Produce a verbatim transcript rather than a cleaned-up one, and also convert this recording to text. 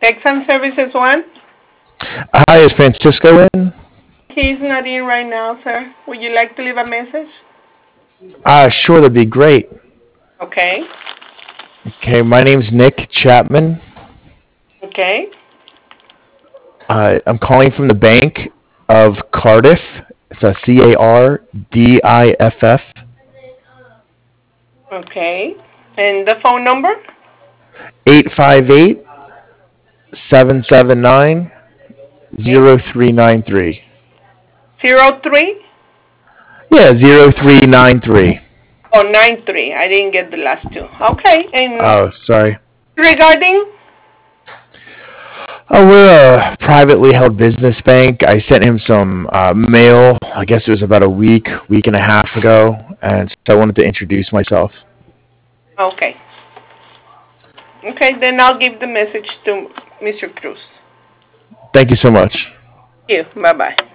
Texan Services one. Hi, is Francisco in? He's not in right now, sir. Would you like to leave a message? Uh, sure, that'd be great. Okay. Okay, my name's Nick Chapman. Okay. Uh, I'm calling from the Bank of Cardiff. It's a C A R D I F F. Okay. And the phone number? eight five eight, seven seven nine, Okay. zero three nine three. Zero three Yeah, zero three nine three. or nine three. I didn't get the last two. Okay. And Oh, sorry. regarding? Oh, we're a privately held business bank. I sent him some uh, mail. I guess it was about a week, week and a half ago, and so I wanted to introduce myself. Okay. Okay. Then I'll give the message to Mister Cruz. Thank you so much. Thank you. Bye bye.